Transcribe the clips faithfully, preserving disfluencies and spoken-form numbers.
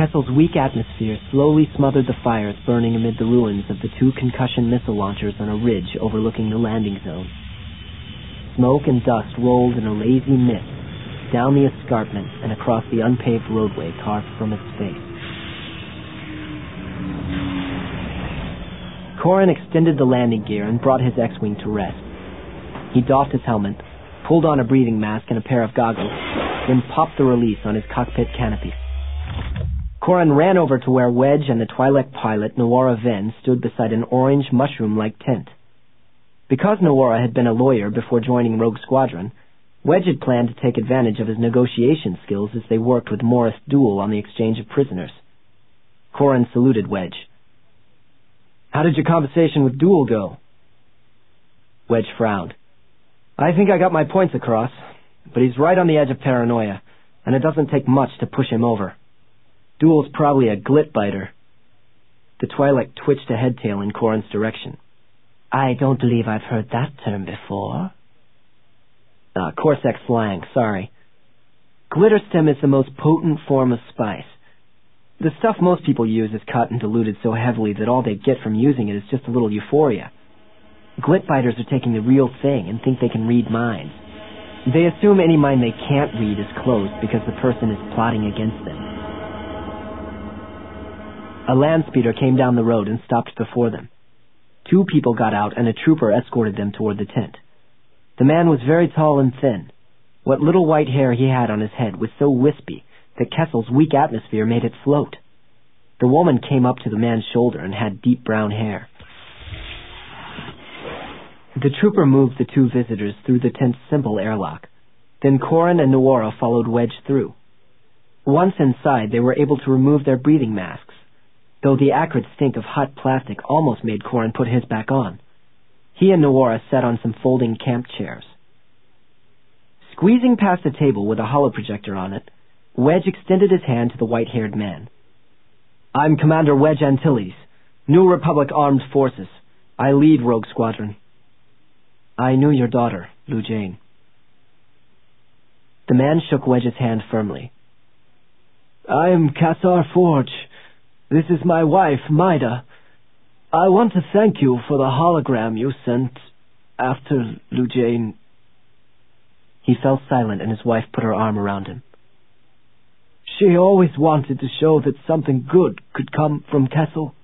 Kessel's weak atmosphere slowly smothered the fires burning amid the ruins of the two concussion missile launchers on a ridge overlooking the landing zone. Smoke and dust rolled in a lazy mist down the escarpment and across the unpaved roadway carved from its face. Corin extended the landing gear and brought his X-Wing to rest. He doffed his helmet, pulled on a breathing mask and a pair of goggles, then popped the release on his cockpit canopy. Corin ran over to where Wedge and the Twi'lek pilot, Noora Ven, stood beside an orange mushroom-like tent. Because Noora had been a lawyer before joining Rogue Squadron, Wedge had planned to take advantage of his negotiation skills as they worked with Morris Duel on the exchange of prisoners. Corin saluted Wedge. "How did your conversation with Duel go?" Wedge frowned. "I think I got my points across, but he's right on the edge of paranoia, and it doesn't take much to push him over. Duel's probably a glit-biter." The Twi'lek twitched a head-tail in Corin's direction. "I don't believe I've heard that term before." Ah, Corsac slang, sorry. Glitterstem is the most potent form of spice. The stuff most people use is cut and diluted so heavily that all they get from using it is just a little euphoria. Glit-biters are taking the real thing and think they can read minds. They assume any mind they can't read is closed because the person is plotting against them. A land speeder came down the road and stopped before them. Two people got out and a trooper escorted them toward the tent. The man was very tall and thin. What little white hair he had on his head was so wispy that Kessel's weak atmosphere made it float. The woman came up to the man's shoulder and had deep brown hair. The trooper moved the two visitors through the tent's simple airlock. Then Corin and Noora followed Wedge through. Once inside, they were able to remove their breathing masks, though the acrid stink of hot plastic almost made Corin put his back on. He and Noora sat on some folding camp chairs. Squeezing past a table with a holoprojector on it, Wedge extended his hand to the white-haired man. "I'm Commander Wedge Antilles, New Republic Armed Forces. I lead Rogue Squadron." "I knew your daughter, Lou Jane." The man shook Wedge's hand firmly. "I'm Kassar Forge. This is my wife, Maida. I want to thank you for the hologram you sent after Lou Jane." He fell silent and his wife put her arm around him. "She always wanted to show that something good could come from Kessel."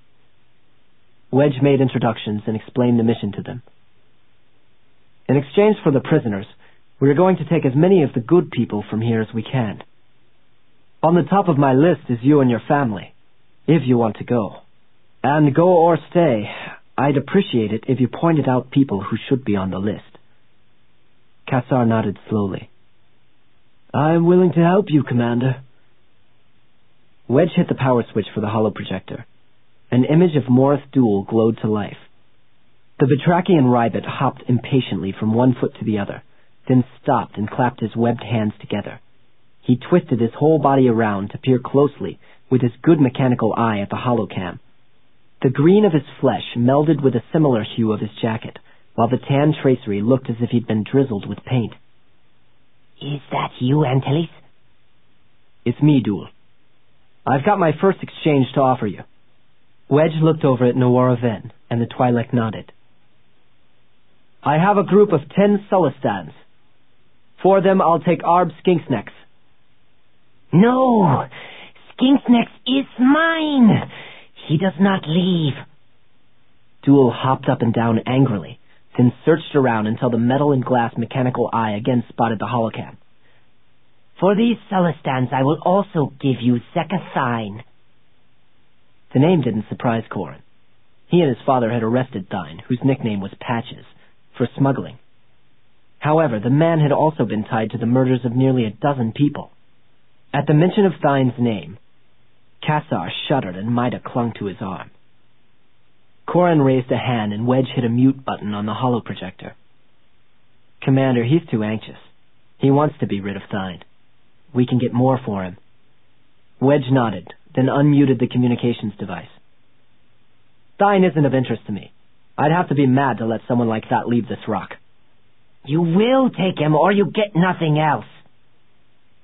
Wedge made introductions and explained the mission to them. "In exchange for the prisoners, we are going to take as many of the good people from here as we can. On the top of my list is you and your family, if you want to go. And go or stay, I'd appreciate it if you pointed out people who should be on the list." Kassar nodded slowly. "I'm willing to help you, Commander." Wedge hit the power switch for the holoprojector. An image of Morris Duel glowed to life. The Batrachian Rybit hopped impatiently from one foot to the other, then stopped and clapped his webbed hands together. He twisted his whole body around to peer closely with his good mechanical eye at the holocam. The green of his flesh melded with a similar hue of his jacket, while the tan tracery looked as if he'd been drizzled with paint. "Is that you, Antilles?" "It's me, Duel. I've got my first exchange to offer you." Wedge looked over at Noora Ven, and the Twi'lek nodded. "I have a group of ten Sullustans. For them, I'll take Arb Skinksnecks." "No! Skinksnecks is mine! He does not leave." Duel hopped up and down angrily, then searched around until the metal and glass mechanical eye again spotted the holocam. "For these Sullustans, I will also give you Zekathine." The name didn't surprise Corin. He and his father had arrested Thine, whose nickname was Patches, for smuggling. However, the man had also been tied to the murders of nearly a dozen people. At the mention of Thine's name, Kassar shuddered and Maida clung to his arm. Corin raised a hand and Wedge hit a mute button on the holoprojector. "Commander, he's too anxious. He wants to be rid of Thine. We can get more for him." Wedge nodded, then unmuted the communications device. "Thine isn't of interest to me. I'd have to be mad to let someone like that leave this rock." "You will take him or you get nothing else."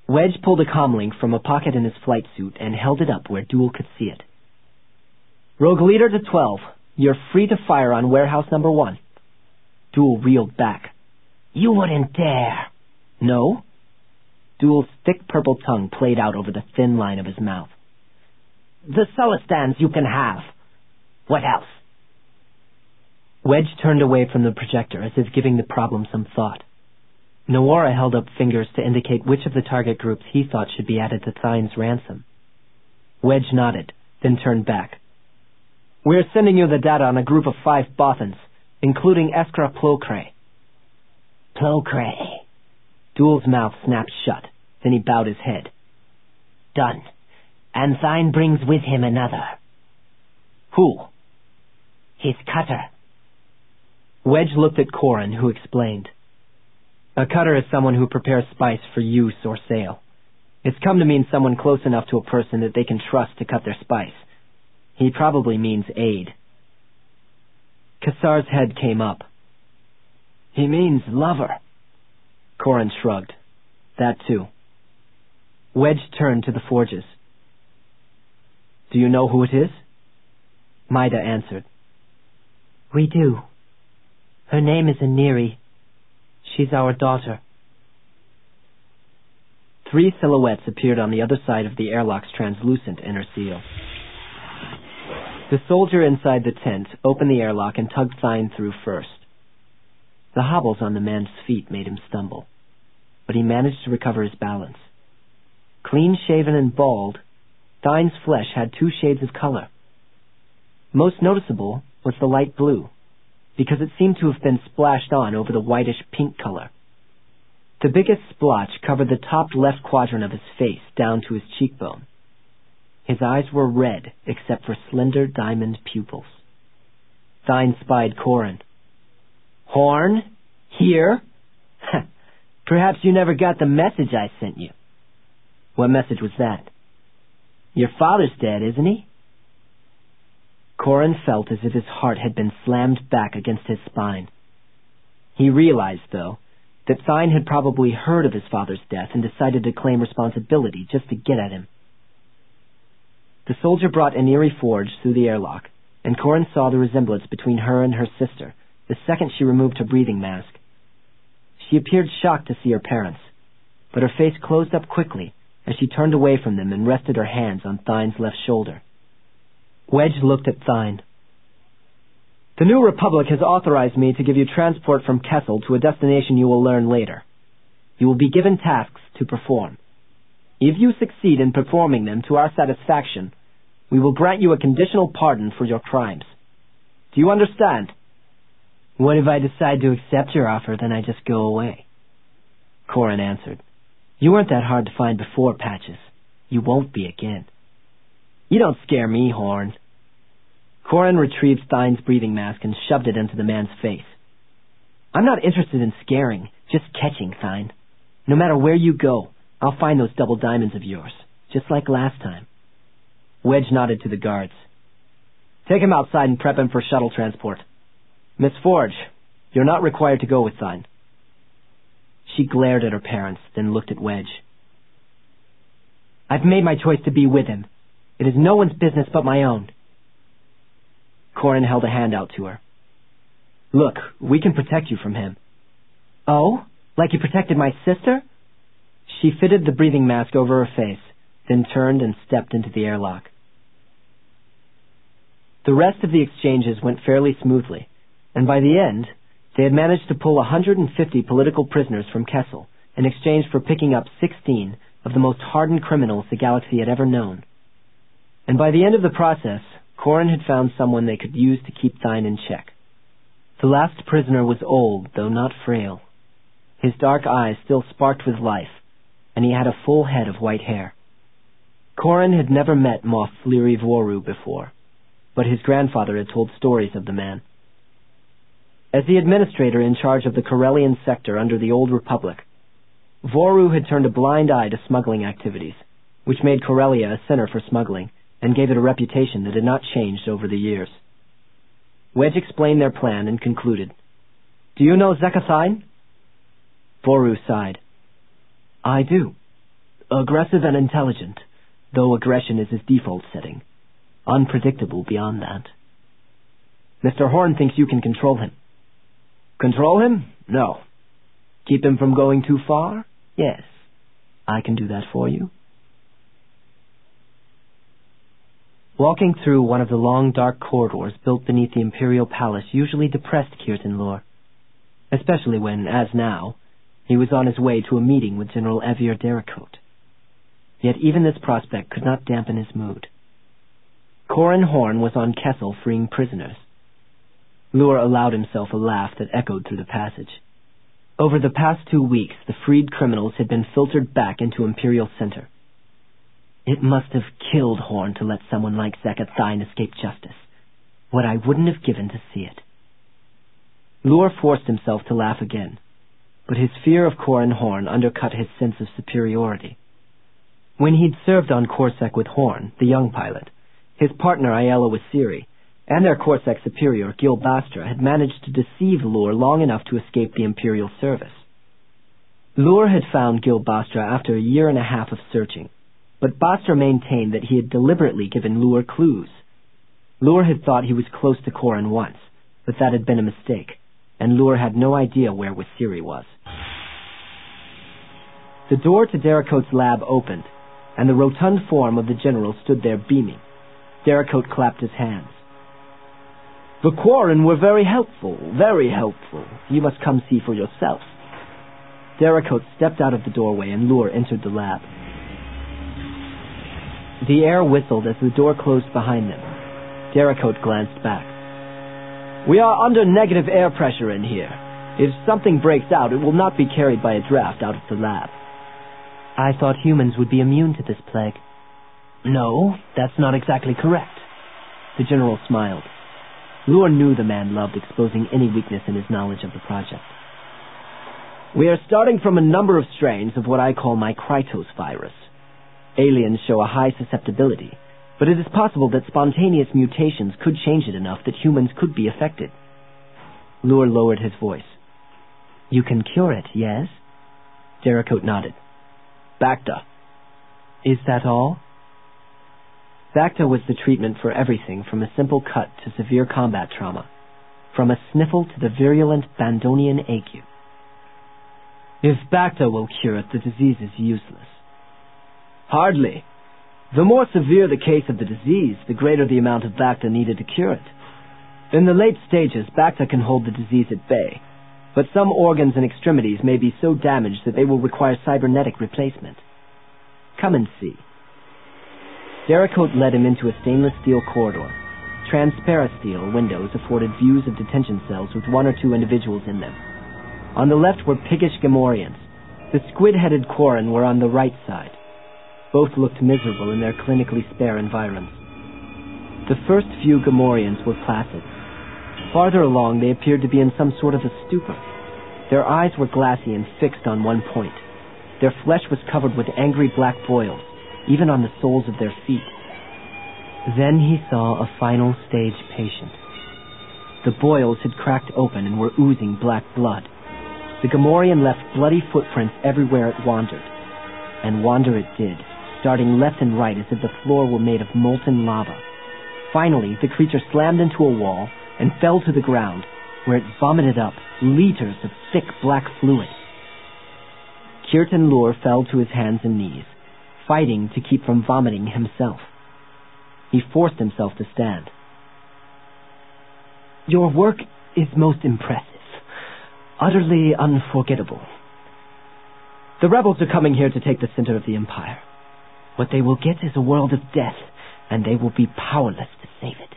Wedge pulled a comlink from a pocket in his flight suit and held it up where Duel could see it. Rogue Leader to twelve, you're free to fire on warehouse number one. Duel reeled back. You wouldn't dare. No? Duel's thick purple tongue played out over the thin line of his mouth. The Celestans you can have. What else? Wedge turned away from the projector as if giving the problem some thought. Noara held up fingers to indicate which of the target groups he thought should be added to Thyne's ransom. Wedge nodded, then turned back. We're sending you the data on a group of five Bothans, including Eskra Plocre. Plocre. Duel's mouth snapped shut, then he bowed his head. Done. And Thyne brings with him another. Who? His cutter. Wedge looked at Corin, who explained. A cutter is someone who prepares spice for use or sale. It's come to mean someone close enough to a person that they can trust to cut their spice. He probably means aid. Kassar's head came up. He means lover. Corin shrugged. That too. Wedge turned to the forges. Do you know who it is? Maida answered. We do. Her name is Aniri. She's our daughter. Three silhouettes appeared on the other side of the airlock's translucent inner seal. The soldier inside the tent opened the airlock and tugged Thyne through first. The hobbles on the man's feet made him stumble, but he managed to recover his balance. Clean-shaven and bald, Thyne's flesh had two shades of color. Most noticeable was the light blue, because it seemed to have been splashed on over the whitish-pink color. The biggest splotch covered the top left quadrant of his face down to his cheekbone. His eyes were red, except for slender diamond pupils. Thyne spied Corin. Horn? Here? Perhaps you never got the message I sent you. What message was that? Your father's dead, isn't he? Corin felt as if his heart had been slammed back against his spine. He realized, though, that Thyne had probably heard of his father's death and decided to claim responsibility just to get at him. The soldier brought Aniri Forge through the airlock, and Corin saw the resemblance between her and her sister the second she removed her breathing mask. She appeared shocked to see her parents, but her face closed up quickly as she turned away from them and rested her hands on Thyne's left shoulder. Wedge looked at Thyne. The New Republic has authorized me to give you transport from Kessel to a destination you will learn later. You will be given tasks to perform. If you succeed in performing them to our satisfaction, we will grant you a conditional pardon for your crimes. Do you understand? What if I decide to accept your offer, then I just go away? Corin answered. You weren't that hard to find before, Patches. You won't be again. You don't scare me, Horn. Corin retrieved Thyne's breathing mask and shoved it into the man's face. I'm not interested in scaring, just catching, Thyne. No matter where you go, I'll find those double diamonds of yours, just like last time. Wedge nodded to the guards. Take him outside and prep him for shuttle transport. Miss Forge, you're not required to go with Thyne. She glared at her parents, then looked at Wedge. I've made my choice to be with him. It is no one's business but my own. Corin held a hand out to her. Look, we can protect you from him. Oh? Like you protected my sister? She fitted the breathing mask over her face, then turned and stepped into the airlock. The rest of the exchanges went fairly smoothly, and by the end, they had managed to pull one hundred fifty political prisoners from Kessel in exchange for picking up sixteen of the most hardened criminals the galaxy had ever known. And by the end of the process, Corin had found someone they could use to keep Thyne in check. The last prisoner was old, though not frail. His dark eyes still sparked with life, and he had a full head of white hair. Corin had never met Moff Fleary Voru before, but his grandfather had told stories of the man. As the administrator in charge of the Corellian sector under the Old Republic, Voru had turned a blind eye to smuggling activities, which made Corellia a center for smuggling and gave it a reputation that had not changed over the years. Wedge explained their plan and concluded, Do you know Zekka Thyne? Voru sighed. I do. Aggressive and intelligent, though aggression is his default setting. Unpredictable beyond that. Mister Horn thinks you can control him. Control him? No. Keep him from going too far? Yes. I can do that for you. Walking through one of the long, dark corridors built beneath the Imperial Palace usually depressed Kirtan Lor, especially when, as now, he was on his way to a meeting with General Evir Derricote. Yet even this prospect could not dampen his mood. Corin Horn was on Kessel freeing prisoners. Lur allowed himself a laugh that echoed through the passage. Over the past two weeks, the freed criminals had been filtered back into Imperial Center. It must have killed Horn to let someone like Zakat Thine escape justice. What I wouldn't have given to see it. Lur forced himself to laugh again, but his fear of Corin Horn undercut his sense of superiority. When he'd served on Corsac with Horn, the young pilot, his partner Aiello Wasiri, and their Corsac superior, Gil Bastra, had managed to deceive Lur long enough to escape the Imperial service. Lur had found Gil Bastra after a year and a half of searching, but Bastra maintained that he had deliberately given Lur clues. Lur had thought he was close to Corin once, but that had been a mistake, and Lur had no idea where Wasiri was. The door to Derricote's lab opened, and the rotund form of the general stood there beaming. Derricote clapped his hands. The Quarren were very helpful, very helpful. You must come see for yourself. Derricote stepped out of the doorway and Lur entered the lab. The air whistled as the door closed behind them. Derricote glanced back. We are under negative air pressure in here. If something breaks out, it will not be carried by a draft out of the lab. I thought humans would be immune to this plague. No, that's not exactly correct. The general smiled. Lur knew the man loved exposing any weakness in his knowledge of the project. We are starting from a number of strains of what I call my Krytos virus. Aliens show a high susceptibility, but it is possible that spontaneous mutations could change it enough that humans could be affected. Lur lowered his voice. You can cure it, yes? Derricote nodded. Bacta. Is that all? Bacta was the treatment for everything from a simple cut to severe combat trauma, from a sniffle to the virulent Bandonian ague. If Bacta will cure it, the disease is useless. Hardly. The more severe the case of the disease, the greater the amount of Bacta needed to cure it. In the late stages, Bacta can hold the disease at bay, but some organs and extremities may be so damaged that they will require cybernetic replacement. Come and see. Derricote led him into a stainless steel corridor. Transpara-steel windows afforded views of detention cells with one or two individuals in them. On the left were piggish Gamorreans. The squid-headed Quarren were on the right side. Both looked miserable in their clinically spare environs. The first few Gamorreans were placid. Farther along, they appeared to be in some sort of a stupor. Their eyes were glassy and fixed on one point. Their flesh was covered with angry black boils, even on the soles of their feet. Then he saw a final stage patient. The boils had cracked open and were oozing black blood. The Gamorrean left bloody footprints everywhere it wandered. And wander it did, darting left and right as if the floor were made of molten lava. Finally, the creature slammed into a wall and fell to the ground, where it vomited up liters of thick black fluid. Kirtan Lur fell to his hands and knees, fighting to keep from vomiting himself. He forced himself to stand. Your work is most impressive, utterly unforgettable. The rebels are coming here to take the center of the Empire. What they will get is a world of death, and they will be powerless to save it.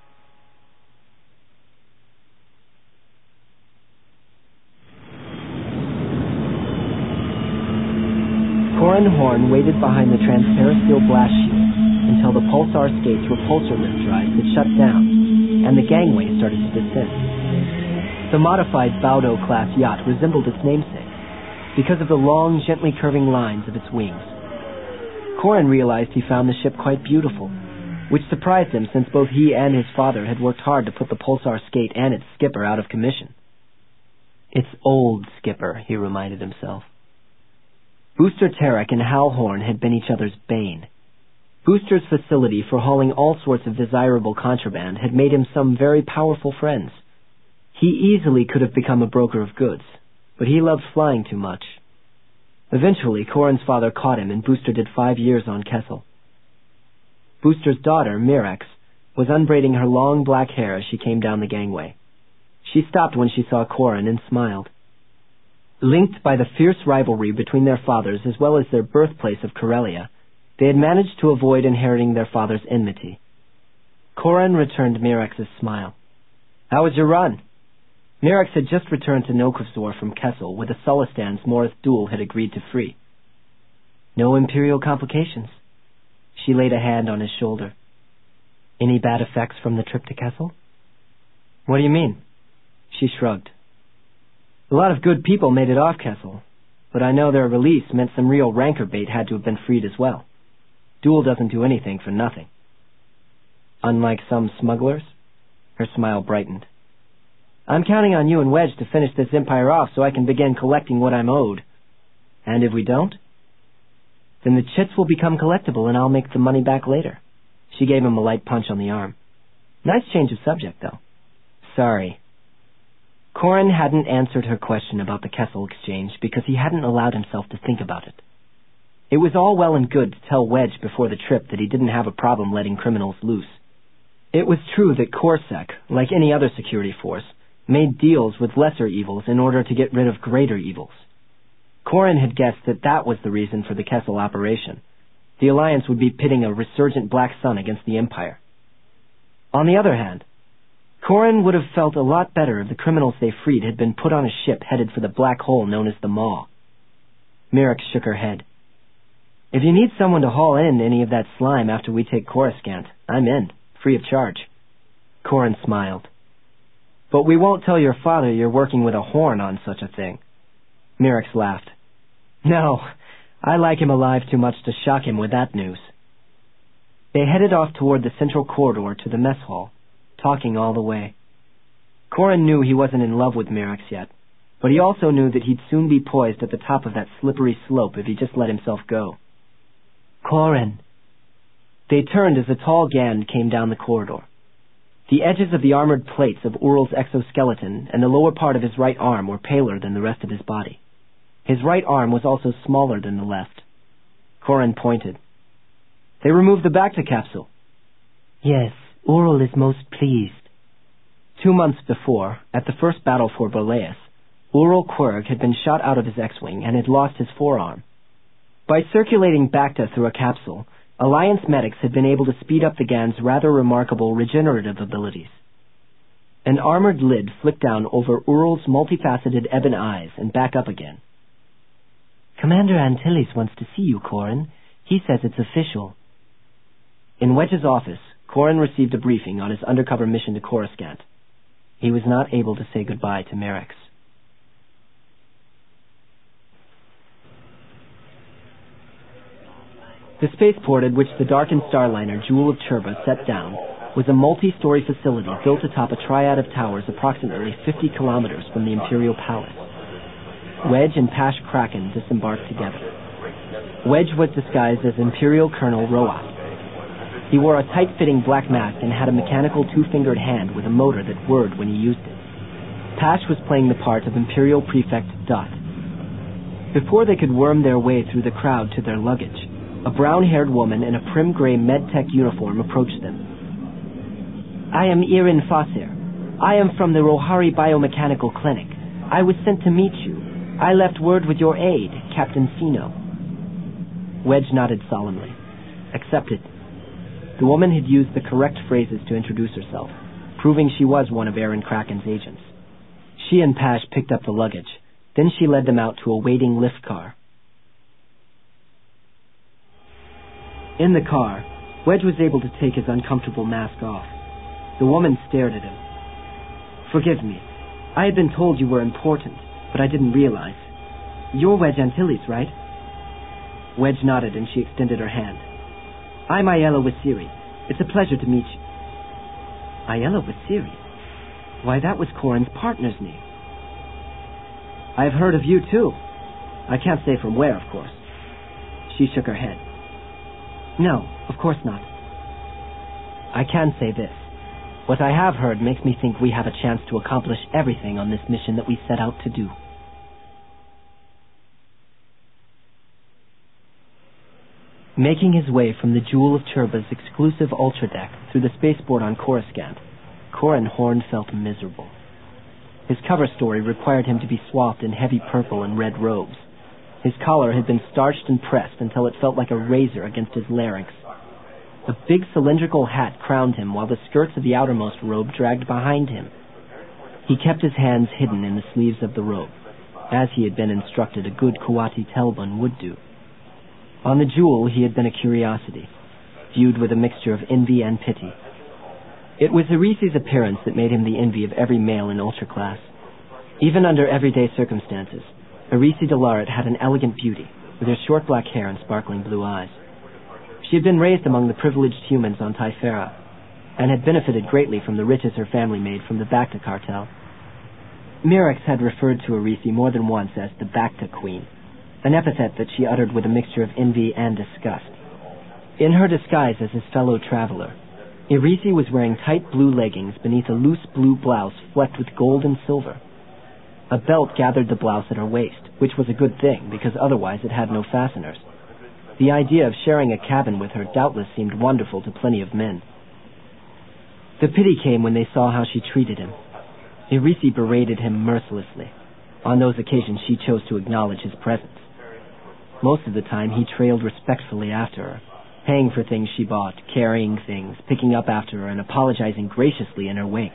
Corin Horn waited behind the transparent steel blast shield until the pulsar skates repulsor lift drives had shut down and the gangway started to descend. The modified Baudo-class yacht resembled its namesake because of the long, gently curving lines of its wings. Corin realized he found the ship quite beautiful, which surprised him since both he and his father had worked hard to put the pulsar skate and its skipper out of commission. Its old skipper, he reminded himself. Booster Tarek and Hal Horn had been each other's bane. Booster's facility for hauling all sorts of desirable contraband had made him some very powerful friends. He easily could have become a broker of goods, but he loved flying too much. Eventually, Corin's father caught him, and Booster did five years on Kessel. Booster's daughter, Mirex, was unbraiding her long black hair as she came down the gangway. She stopped when she saw Corin and smiled. Linked by the fierce rivalry between their fathers as well as their birthplace of Corellia, they had managed to avoid inheriting their father's enmity. Corin returned Mirex's smile. "How was your run?" Mirex had just returned to Nokovsor from Kessel with the Sulistans Morith Duel had agreed to free. "No Imperial complications." She laid a hand on his shoulder. "Any bad effects from the trip to Kessel?" "What do you mean?" She shrugged. "A lot of good people made it off Kessel, but I know their release meant some real rancor bait had to have been freed as well. Duel doesn't do anything for nothing." "Unlike some smugglers?" Her smile brightened. "I'm counting on you and Wedge to finish this empire off so I can begin collecting what I'm owed. And if we don't? Then the chits will become collectible and I'll make the money back later." She gave him a light punch on the arm. "Nice change of subject, though." "Sorry." Corin hadn't answered her question about the Kessel exchange because he hadn't allowed himself to think about it. It was all well and good to tell Wedge before the trip that he didn't have a problem letting criminals loose. It was true that Corsec, like any other security force, made deals with lesser evils in order to get rid of greater evils. Corin had guessed that that was the reason for the Kessel operation. The Alliance would be pitting a resurgent Black Sun against the Empire. On the other hand, Corin would have felt a lot better if the criminals they freed had been put on a ship headed for the black hole known as the Maw. Mirex shook her head. "If you need someone to haul in any of that slime after we take Coruscant, I'm in, free of charge." Corin smiled. "But we won't tell your father you're working with a Horn on such a thing." Mirex laughed. "No, I like him alive too much to shock him with that news." They headed off toward the central corridor to the mess hall, talking all the way. Corin knew he wasn't in love with Mirex yet, but he also knew that he'd soon be poised at the top of that slippery slope if he just let himself go. "Corin." They turned as a tall Gand came down the corridor. The edges of the armored plates of Ural's exoskeleton and the lower part of his right arm were paler than the rest of his body. His right arm was also smaller than the left. Corin pointed. "They removed the Bacta capsule." "Yes, Ural is most pleased." Two months before, at the first battle for Boleas, Ural Quirg had been shot out of his X-Wing and had lost his forearm. By circulating Bacta through a capsule, Alliance medics had been able to speed up the Gand's rather remarkable regenerative abilities. An armored lid flicked down over Ural's multifaceted ebon eyes and back up again. "Commander Antilles wants to see you, Corin. He says it's official." In Wedge's office, Corin received a briefing on his undercover mission to Coruscant. He was not able to say goodbye to Mirex. The spaceport at which the darkened starliner Jewel of Cherba set down was a multi-story facility built atop a triad of towers approximately fifty kilometers from the Imperial Palace. Wedge and Pash Kraken disembarked together. Wedge was disguised as Imperial Colonel Roat. He wore a tight-fitting black mask and had a mechanical two-fingered hand with a motor that whirred when he used it. Pash was playing the part of Imperial Prefect Dutt. Before they could worm their way through the crowd to their luggage, a brown-haired woman in a prim gray medtech uniform approached them. "I am Irin Fasir. I am from the Rohari Biomechanical Clinic. I was sent to meet you. I left word with your aide, Captain Sino." Wedge nodded solemnly. "Accepted." The woman had used the correct phrases to introduce herself, proving she was one of Aaron Kraken's agents. She and Pash picked up the luggage. Then she led them out to a waiting lift car. In the car, Wedge was able to take his uncomfortable mask off. The woman stared at him. "Forgive me. I had been told you were important, but I didn't realize. You're Wedge Antilles, right?" Wedge nodded and she extended her hand. "I'm Ayala Wasiri. It's a pleasure to meet you." Ayala Wasiri? Why, that was Corin's partner's name. "I've heard of you, too. I can't say from where, of course. She shook her head. No, of course not. I can say this. What I have heard makes me think we have a chance to accomplish everything on this mission that we set out to do. Making his way from the Jewel of Turba's exclusive ultra deck through the spaceport on Coruscant, Corran Horn felt miserable. His cover story required him to be swathed in heavy purple and red robes. His collar had been starched and pressed until it felt like a razor against his larynx. A big cylindrical hat crowned him while the skirts of the outermost robe dragged behind him. He kept his hands hidden in the sleeves of the robe, as he had been instructed a good Kuati Telbun would do. On the Jewel, he had been a curiosity, viewed with a mixture of envy and pity. It was Irisi's appearance that made him the envy of every male in Ultra Class. Even under everyday circumstances, Irisi Delaret had an elegant beauty, with her short black hair and sparkling blue eyes. She had been raised among the privileged humans on Typhera, and had benefited greatly from the riches her family made from the Bacta cartel. Mirax had referred to Irisi more than once as the Bacta Queen, an epithet that she uttered with a mixture of envy and disgust. In her disguise as his fellow traveler, Irisi was wearing tight blue leggings beneath a loose blue blouse flecked with gold and silver. A belt gathered the blouse at her waist, which was a good thing because otherwise it had no fasteners. The idea of sharing a cabin with her doubtless seemed wonderful to plenty of men. The pity came when they saw how she treated him. Irisi berated him mercilessly. On those occasions she chose to acknowledge his presence. Most of the time he trailed respectfully after her, paying for things she bought, carrying things, picking up after her, and apologizing graciously in her wake.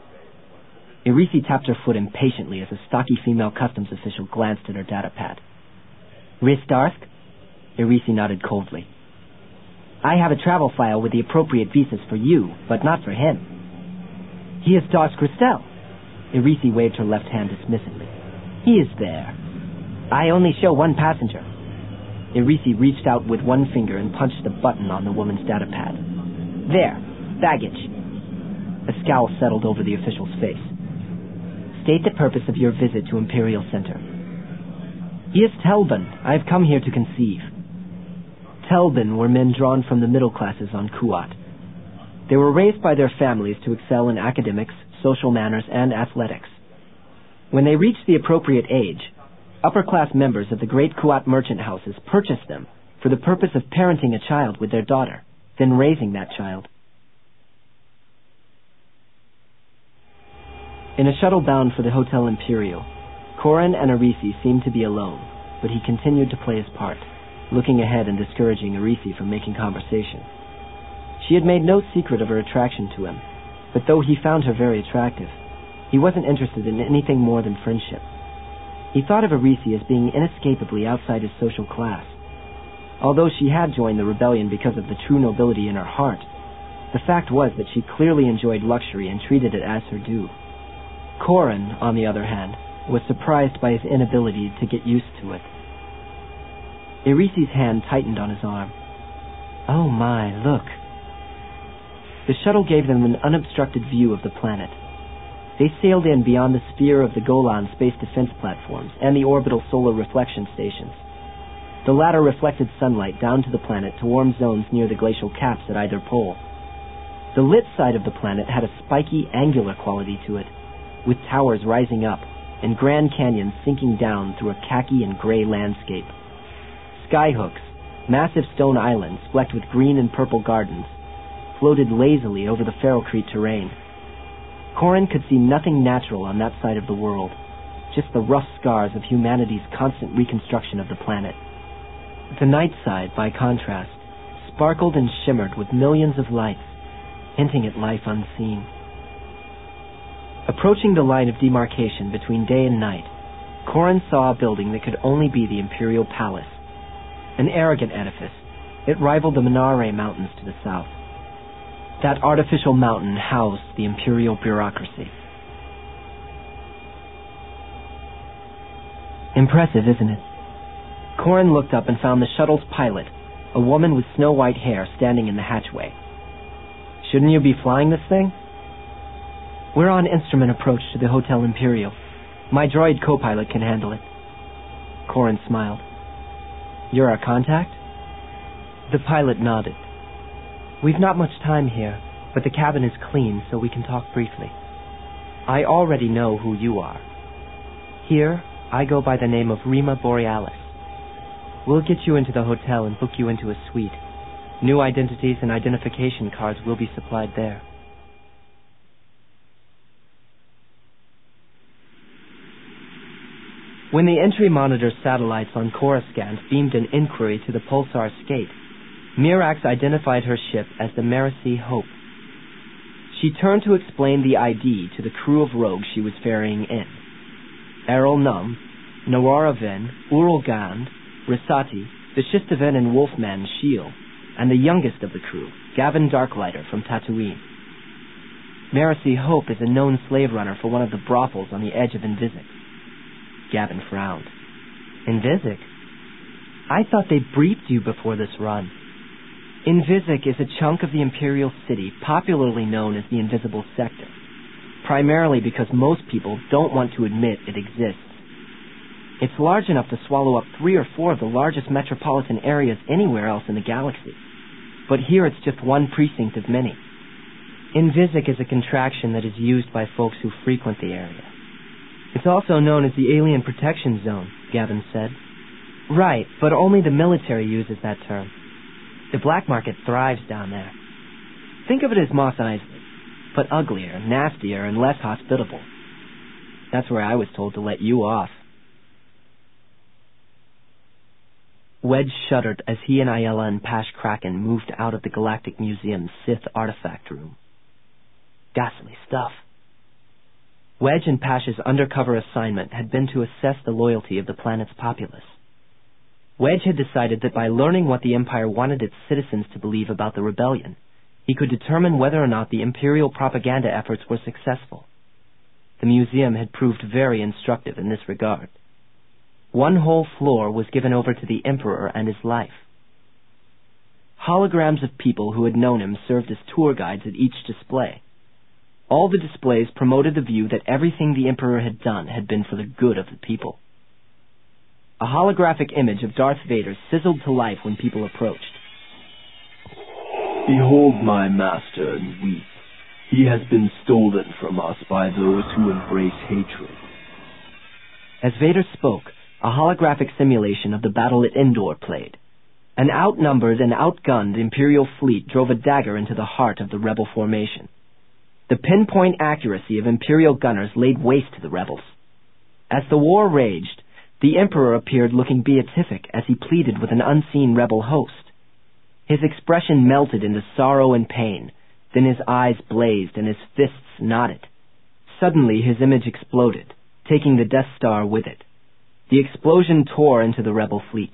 Irisi tapped her foot impatiently as a stocky female customs official glanced at her data pad. Ristarsk? Irisi nodded coldly. I have a travel file with the appropriate visas for you, but not for him. He is Darsk Christel. Irisi waved her left hand dismissively. He is there. I only show one passenger. Irisi reached out with one finger and punched the button on the woman's data pad. There, baggage. A scowl settled over the official's face. State the purpose of your visit to Imperial Center. He is Telbun. I have come here to conceive. Telbun were men drawn from the middle classes on Kuat. They were raised by their families to excel in academics, social manners, and athletics. When they reached the appropriate age, upper-class members of the great Kuat merchant houses purchased them for the purpose of parenting a child with their daughter, then raising that child. In a shuttle bound for the Hotel Imperial, Corran and Irisi seemed to be alone, but he continued to play his part, looking ahead and discouraging Irisi from making conversation. She had made no secret of her attraction to him, but though he found her very attractive, he wasn't interested in anything more than friendship. He thought of Irisi as being inescapably outside his social class. Although she had joined the rebellion because of the true nobility in her heart, the fact was that she clearly enjoyed luxury and treated it as her due. Corran, on the other hand, was surprised by his inability to get used to it. Irisi's hand tightened on his arm. Oh my, look. The shuttle gave them an unobstructed view of the planet. They sailed in beyond the sphere of the Golan space defense platforms and the orbital solar reflection stations. The latter reflected sunlight down to the planet to warm zones near the glacial caps at either pole. The lit side of the planet had a spiky, angular quality to it, with towers rising up and Grand Canyons sinking down through a khaki and gray landscape. Skyhooks, massive stone islands flecked with green and purple gardens, floated lazily over the ferrocrete terrain. Corran could see nothing natural on that side of the world, just the rough scars of humanity's constant reconstruction of the planet. The night side, by contrast, sparkled and shimmered with millions of lights, hinting at life unseen. Approaching the line of demarcation between day and night, Corran saw a building that could only be the Imperial Palace. An arrogant edifice, it rivaled the Minare Mountains to the south. That artificial mountain housed the Imperial bureaucracy. Impressive, isn't it? Corran looked up and found the shuttle's pilot, a woman with snow-white hair, standing in the hatchway. Shouldn't you be flying this thing? We're on instrument approach to the Hotel Imperial. My droid co-pilot can handle it. Corran smiled. You're our contact? The pilot nodded. We've not much time here, but the cabin is clean, so we can talk briefly. I already know who you are. Here, I go by the name of Rima Borealis. We'll get you into the hotel and book you into a suite. New identities and identification cards will be supplied there. When the entry monitor satellites on Coruscant beamed an inquiry to the Pulsar Skate, Mirax identified her ship as the Marasi Hope. She turned to explain the I D to the crew of rogues she was ferrying in. Errol Num, Nawara Ven, Ural Gand, Risati, the Shistaven and Wolfman Shiel, and the youngest of the crew, Gavin Darklighter from Tatooine. Marasi Hope is a known slave runner for one of the brothels on the edge of Invisic. Gavin frowned. Invisic? I thought they briefed you before this run. Invisic is a chunk of the Imperial City popularly known as the Invisible Sector, primarily because most people don't want to admit it exists. It's large enough to swallow up three or four of the largest metropolitan areas anywhere else in the galaxy, but here it's just one precinct of many. Invisic is a contraction that is used by folks who frequent the area. It's also known as the Alien Protection Zone, Gavin said. Right, but only the military uses that term. The black market thrives down there. Think of it as Mos Eisley, but uglier, nastier, and less hospitable. That's where I was told to let you off. Wedge shuddered as he and Ayala and Pash Kraken moved out of the Galactic Museum's Sith artifact room. Ghastly stuff. Wedge and Pash's undercover assignment had been to assess the loyalty of the planet's populace. Wedge had decided that by learning what the Empire wanted its citizens to believe about the rebellion, he could determine whether or not the Imperial propaganda efforts were successful. The museum had proved very instructive in this regard. One whole floor was given over to the Emperor and his life. Holograms of people who had known him served as tour guides at each display. All the displays promoted the view that everything the Emperor had done had been for the good of the people. A holographic image of Darth Vader sizzled to life when people approached. Behold my master and weep. He has been stolen from us by those who embrace hatred. As Vader spoke, a holographic simulation of the battle at Endor played. An outnumbered and outgunned Imperial fleet drove a dagger into the heart of the rebel formation. The pinpoint accuracy of Imperial gunners laid waste to the rebels. As the war raged, the Emperor appeared looking beatific as he pleaded with an unseen rebel host. His expression melted into sorrow and pain, then his eyes blazed and his fists knotted. Suddenly his image exploded, taking the Death Star with it. The explosion tore into the rebel fleet.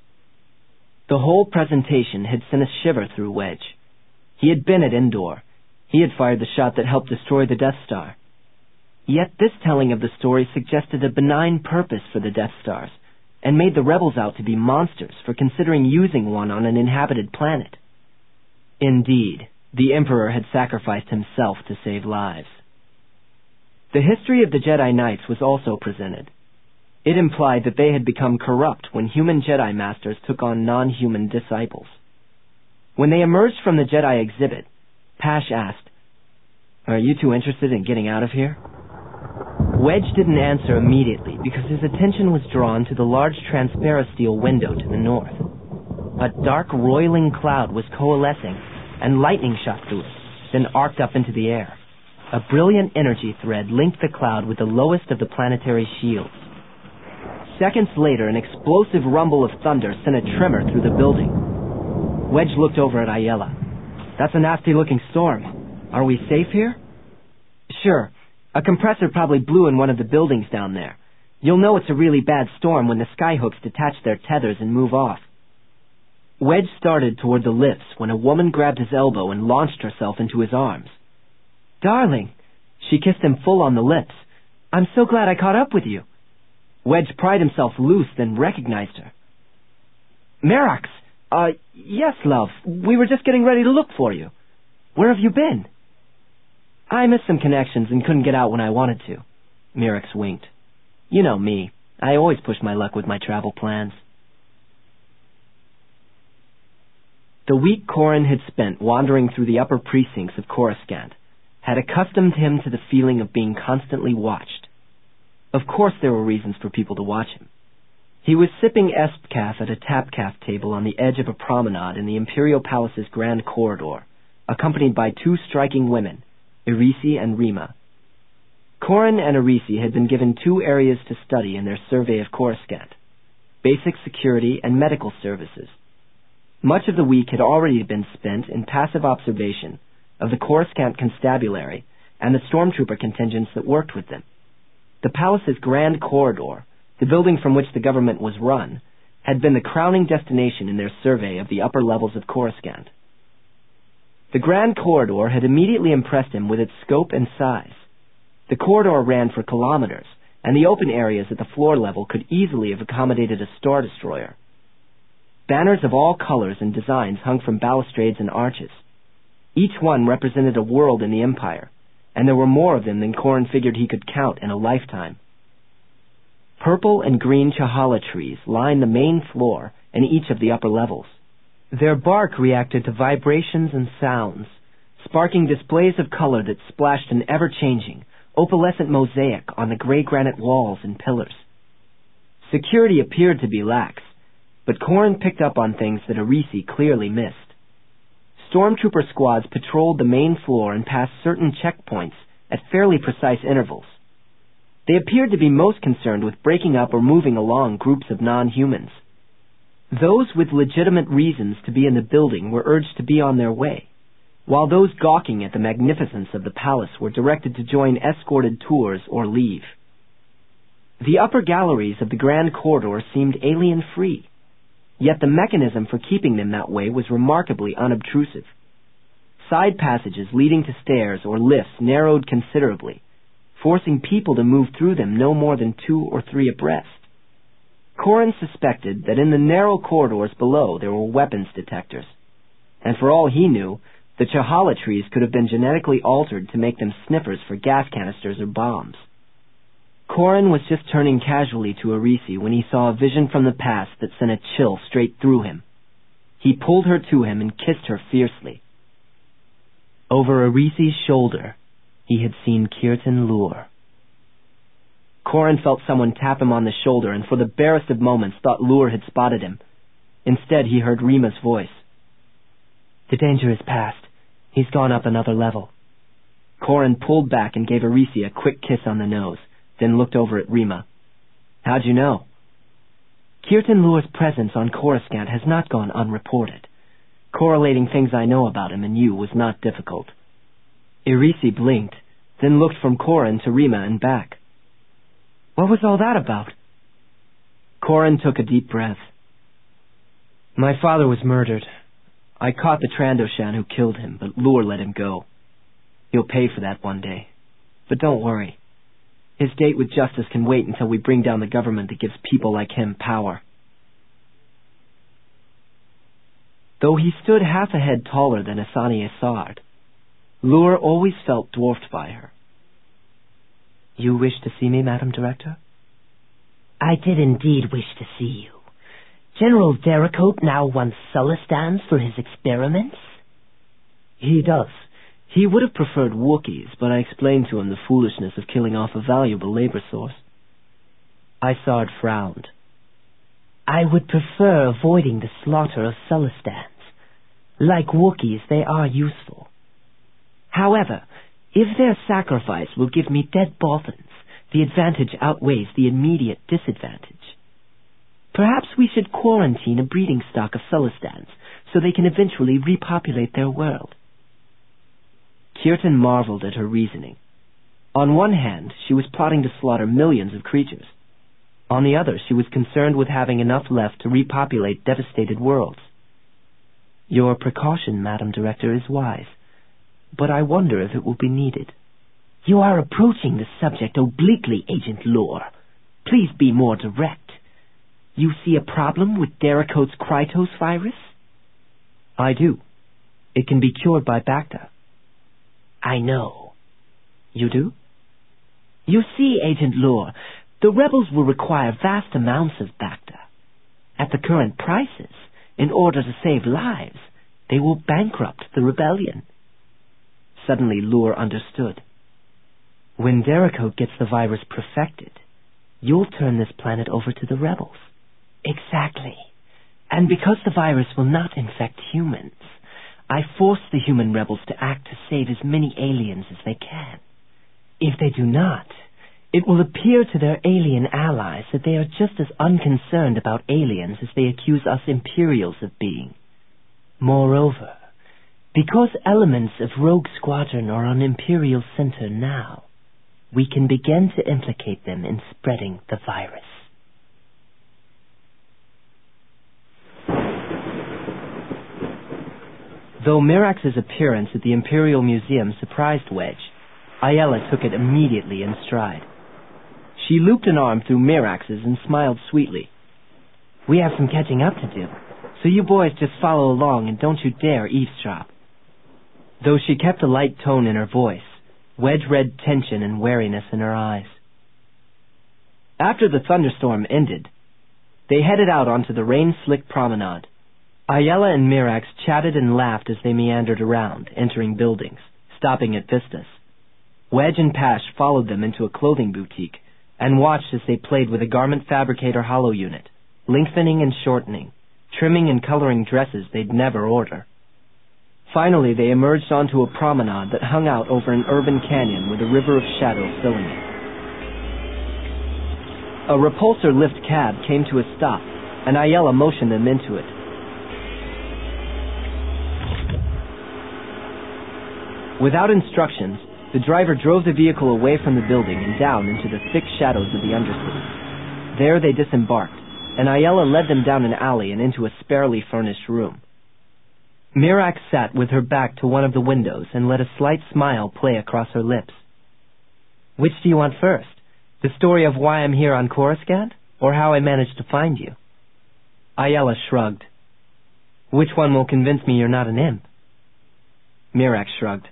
The whole presentation had sent a shiver through Wedge. He had been at Endor. He had fired the shot that helped destroy the Death Star. Yet this telling of the story suggested a benign purpose for the Death Stars, and made the rebels out to be monsters for considering using one on an inhabited planet. Indeed, the Emperor had sacrificed himself to save lives. The history of the Jedi Knights was also presented. It implied that they had become corrupt when human Jedi Masters took on non-human disciples. When they emerged from the Jedi exhibit, Pash asked, "Are you two interested in getting out of here?" Wedge didn't answer immediately because his attention was drawn to the large transparasteel window to the north. A dark, roiling cloud was coalescing, and lightning shot through it, then arced up into the air. A brilliant energy thread linked the cloud with the lowest of the planetary shields. Seconds later, an explosive rumble of thunder sent a tremor through the building. Wedge looked over at Ayala. "That's a nasty-looking storm. Are we safe here?" "Sure. A compressor probably blew in one of the buildings down there. You'll know it's a really bad storm when the skyhooks detach their tethers and move off." Wedge started toward the lifts when a woman grabbed his elbow and launched herself into his arms. "Darling!" She kissed him full on the lips. "I'm so glad I caught up with you." Wedge pried himself loose, then recognized her. "Mirax! Uh, yes, love. We were just getting ready to look for you. Where have you been?" "I missed some connections and couldn't get out when I wanted to." Mirax winked. "You know me. I always push my luck with my travel plans." The week Corin had spent wandering through the upper precincts of Coruscant had accustomed him to the feeling of being constantly watched. Of course there were reasons for people to watch him. He was sipping Espcaf at a tapcaf table on the edge of a promenade in the Imperial Palace's grand corridor, accompanied by two striking women, Irisi and Rima. Corin and Irisi had been given two areas to study in their survey of Coruscant: basic security and medical services. Much of the week had already been spent in passive observation of the Coruscant Constabulary and the stormtrooper contingents that worked with them. The palace's grand corridor, the building from which the government was run, had been the crowning destination in their survey of the upper levels of Coruscant. The grand corridor had immediately impressed him with its scope and size. The corridor ran for kilometers, and the open areas at the floor level could easily have accommodated a Star Destroyer. Banners of all colors and designs hung from balustrades and arches. Each one represented a world in the Empire, and there were more of them than Corin figured he could count in a lifetime. Purple and green chahala trees lined the main floor and each of the upper levels. Their bark reacted to vibrations and sounds, sparking displays of color that splashed an ever-changing, opalescent mosaic on the gray granite walls and pillars. Security appeared to be lax, but Corin picked up on things that Irisi clearly missed. Stormtrooper squads patrolled the main floor and passed certain checkpoints at fairly precise intervals. They appeared to be most concerned with breaking up or moving along groups of non-humans. Those with legitimate reasons to be in the building were urged to be on their way, while those gawking at the magnificence of the palace were directed to join escorted tours or leave. The upper galleries of the grand corridor seemed alien-free, yet the mechanism for keeping them that way was remarkably unobtrusive. Side passages leading to stairs or lifts narrowed considerably, forcing people to move through them no more than two or three abreast. Corin suspected that in the narrow corridors below there were weapons detectors, and for all he knew, the chahala trees could have been genetically altered to make them sniffers for gas canisters or bombs. Corin was just turning casually to Irisi when he saw a vision from the past that sent a chill straight through him. He pulled her to him and kissed her fiercely. Over Irisi's shoulder, he had seen Kirtan Lure. Corin felt someone tap him on the shoulder and for the barest of moments thought Lure had spotted him. Instead, he heard Rima's voice. "The danger is past. He's gone up another level." Corin pulled back and gave Irisi a quick kiss on the nose, then looked over at Rima. "How'd you know?" "Kirtan Lure's presence on Coruscant has not gone unreported. Correlating things I know about him and you was not difficult." Irisi blinked, then looked from Corin to Rima and back. "What was all that about?" Corin took a deep breath. "My father was murdered. I caught the Trandoshan who killed him, but Lure let him go. He'll pay for that one day. But don't worry. His date with justice can wait until we bring down the government that gives people like him power." Though he stood half a head taller than Asani Essard, Lure always felt dwarfed by her. "You wish to see me, Madam Director?" "I did indeed wish to see you. General Dericote now wants Sullustans for his experiments?" "He does. He would have preferred Wookiees, but I explained to him the foolishness of killing off a valuable labor source." Essard frowned. "I would prefer avoiding the slaughter of Sullustans. Like Wookiees, they are useful. However, if their sacrifice will give me dead Bothans, the advantage outweighs the immediate disadvantage. Perhaps we should quarantine a breeding stock of Sullustans so they can eventually repopulate their world." Kirtan marveled at her reasoning. On one hand, she was plotting to slaughter millions of creatures. On the other, she was concerned with having enough left to repopulate devastated worlds. "Your precaution, Madam Director, is wise, but I wonder if it will be needed." "You are approaching the subject obliquely, Agent Lure. Please be more direct. You see a problem with Dericote's Krytos virus?" "I do. It can be cured by Bacta." "I know." "You do?" "You see, Agent Lure, the rebels will require vast amounts of Bacta. At the current prices, in order to save lives, They will bankrupt the rebellion. Suddenly Lure understood. When Derricote gets the virus perfected, you'll turn this planet over to the rebels. Exactly. And because the virus will not infect humans, I force the human rebels to act to save as many aliens as they can. If they do not, it will appear to their alien allies that they are just as unconcerned about aliens as they accuse us Imperials of being. Moreover, because elements of Rogue Squadron are on Imperial Center now, we can begin to implicate them in spreading the virus. Though Mirax's appearance at the Imperial Museum surprised Wedge, Ayala took it immediately in stride. She looped an arm through Mirax's and smiled sweetly. We have some catching up to do, so you boys just follow along and don't you dare eavesdrop. Though she kept a light tone in her voice, Wedge read tension and wariness in her eyes. After the thunderstorm ended, they headed out onto the rain-slick promenade. Ayala and Mirax chatted and laughed as they meandered around, entering buildings, stopping at vistas. Wedge and Pash followed them into a clothing boutique and watched as they played with a garment fabricator hollow unit, lengthening and shortening, trimming and coloring dresses they'd never order. Finally, they emerged onto a promenade that hung out over an urban canyon with a river of shadow filling it. A repulsor lift cab came to a stop, and Ayala motioned them into it. Without instructions, the driver drove the vehicle away from the building and down into the thick shadows of the Undercity. There they disembarked, and Ayala led them down an alley and into a sparely furnished room. Mirax sat with her back to one of the windows and let a slight smile play across her lips. Which do you want first? The story of why I'm here on Coruscant, or how I managed to find you? Ayala shrugged. Which one will convince me you're not an imp? Mirax shrugged.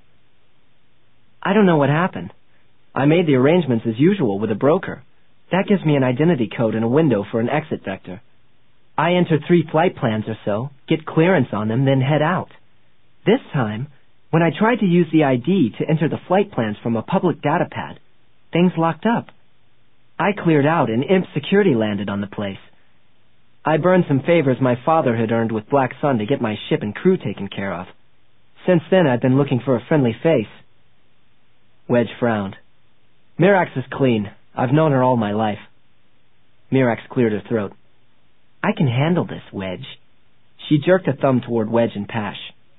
I don't know what happened. I made the arrangements as usual with a broker. That gives me an identity code and a window for an exit vector. I enter three flight plans or so, get clearance on them, then head out. This time, when I tried to use the I D to enter the flight plans from a public data pad, things locked up. I cleared out and Imp Security landed on the place. I burned some favors my father had earned with Black Sun to get my ship and crew taken care of. Since then, I've been looking for a friendly face. Wedge frowned. Mirax is clean. I've known her all my life. Mirax cleared her throat. I can handle this, Wedge. She jerked a thumb toward Wedge and Pash.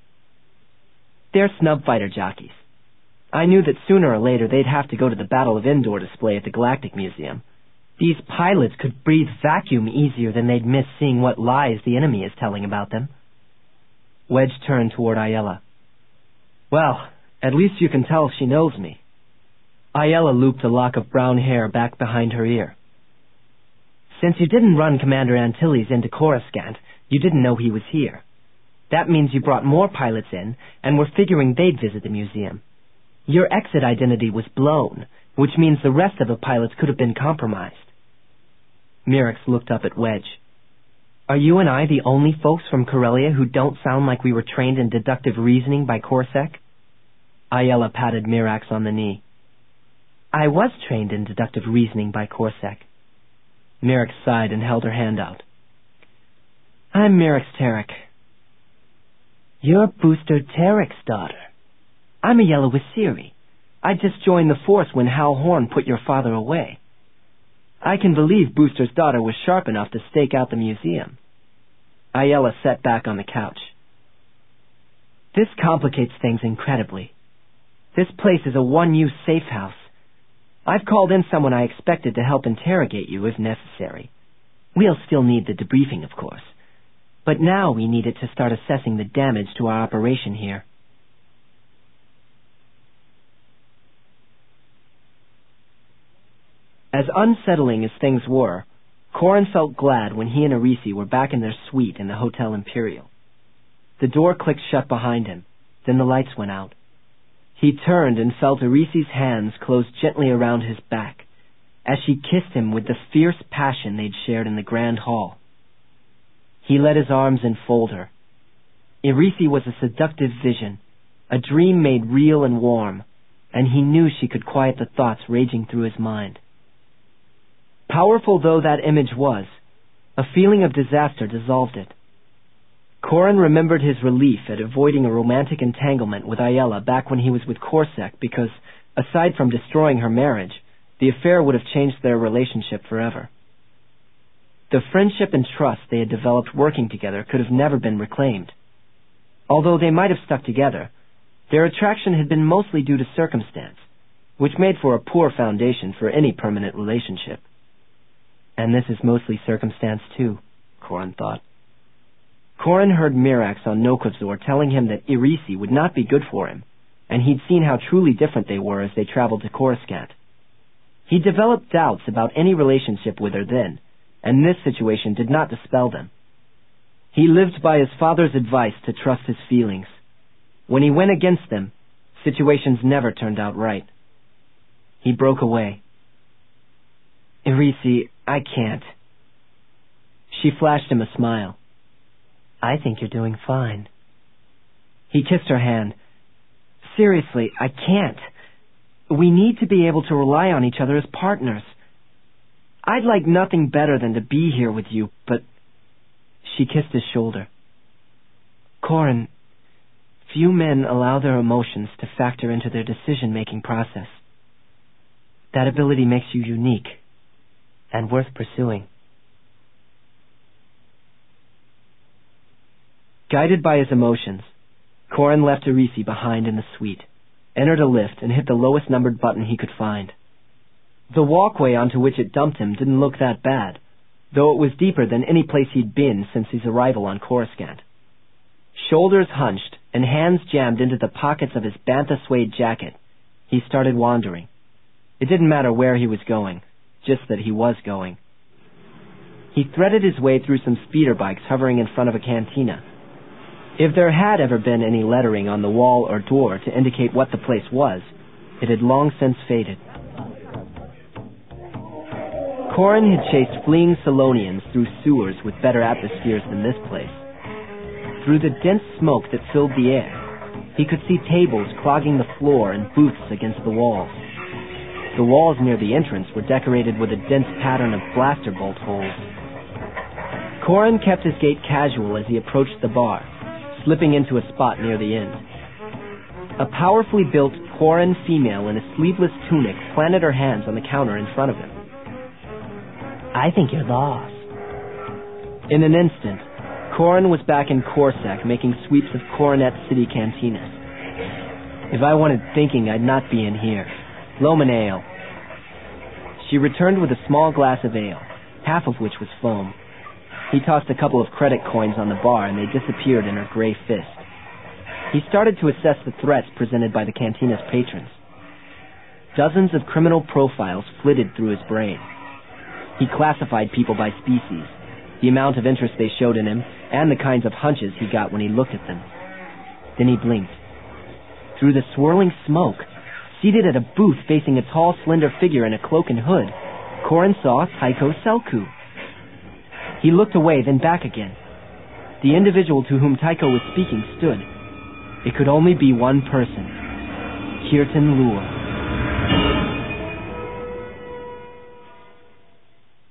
They're snub fighter jockeys. I knew that sooner or later they'd have to go to the Battle of Endor display at the Galactic Museum. These pilots could breathe vacuum easier than they'd miss seeing what lies the enemy is telling about them. Wedge turned toward Ayala. Well, at least you can tell she knows me. Ayala looped a lock of brown hair back behind her ear. Since you didn't run Commander Antilles into Coruscant, you didn't know he was here. That means you brought more pilots in, and were figuring they'd visit the museum. Your exit identity was blown, which means the rest of the pilots could have been compromised. Mirax looked up at Wedge. Are you and I the only folks from Corellia who don't sound like we were trained in deductive reasoning by Corsac? Ayala patted Mirax on the knee. I was trained in deductive reasoning by Corsac. Mirax sighed and held her hand out. I'm Mirax Tarek. You're Booster Tarek's daughter. I'm Ayala Wasiri. I just joined the force when Hal Horn put your father away. I can believe Booster's daughter was sharp enough to stake out the museum. Ayala sat back on the couch. This complicates things incredibly. This place is a one-use safe house. I've called in someone I expected to help interrogate you if necessary. We'll still need the debriefing, of course. But now we need it to start assessing the damage to our operation here. As unsettling as things were, Corin felt glad when he and Arisi were back in their suite in the Hotel Imperial. The door clicked shut behind him, then the lights went out. He turned and felt Arisi's hands close gently around his back, as she kissed him with the fierce passion they'd shared in the grand hall. He let his arms enfold her. Irisi was a seductive vision, a dream made real and warm, and he knew she could quiet the thoughts raging through his mind. Powerful though that image was, a feeling of disaster dissolved it. Corin remembered his relief at avoiding a romantic entanglement with Ayala back when he was with Corsac because, aside from destroying her marriage, the affair would have changed their relationship forever. The friendship and trust they had developed working together could have never been reclaimed. Although they might have stuck together, their attraction had been mostly due to circumstance, which made for a poor foundation for any permanent relationship. And this is mostly circumstance too, Corin thought. Corin heard Mirax on Nokavzor telling him that Irisi would not be good for him, and he'd seen how truly different they were as they traveled to Coruscant. He developed doubts about any relationship with her then, and this situation did not dispel them. He lived by his father's advice to trust his feelings. When he went against them, situations never turned out right. He broke away. Irisi, I can't. She flashed him a smile. I think you're doing fine. He kissed her hand. Seriously, I can't. We need to be able to rely on each other as partners. I'd like nothing better than to be here with you, but... She kissed his shoulder. Corin, few men allow their emotions to factor into their decision-making process. That ability makes you unique and worth pursuing. Guided by his emotions, Corin left Irisi behind in the suite, entered a lift, and hit the lowest numbered button he could find. The walkway onto which it dumped him didn't look that bad, though it was deeper than any place he'd been since his arrival on Coruscant. Shoulders hunched and hands jammed into the pockets of his bantha suede jacket, he started wandering. It didn't matter where he was going, just that he was going. He threaded his way through some speeder bikes hovering in front of a cantina. If there had ever been any lettering on the wall or door to indicate what the place was, it had long since faded. Corin had chased fleeing Solonians through sewers with better atmospheres than this place. Through the dense smoke that filled the air, he could see tables clogging the floor and booths against the walls. The walls near the entrance were decorated with a dense pattern of blaster bolt holes. Corin kept his gait casual as he approached the bar, slipping into a spot near the end. A powerfully built Corin female in a sleeveless tunic planted her hands on the counter in front of him. I think you're lost. In an instant, Corin was back in Corsac making sweeps of Coronet City cantinas. If I wanted thinking, I'd not be in here. Loman ale. She returned with a small glass of ale, half of which was foam. He tossed a couple of credit coins on the bar and they disappeared in her gray fist. He started to assess the threats presented by the cantina's patrons. Dozens of criminal profiles flitted through his brain. He classified people by species, the amount of interest they showed in him, and the kinds of hunches he got when he looked at them. Then he blinked. Through the swirling smoke, seated at a booth facing a tall, slender figure in a cloak and hood, Corin saw Tycho Selku. He looked away, then back again. The individual to whom Tycho was speaking stood. It could only be one person, Kirtan Lure.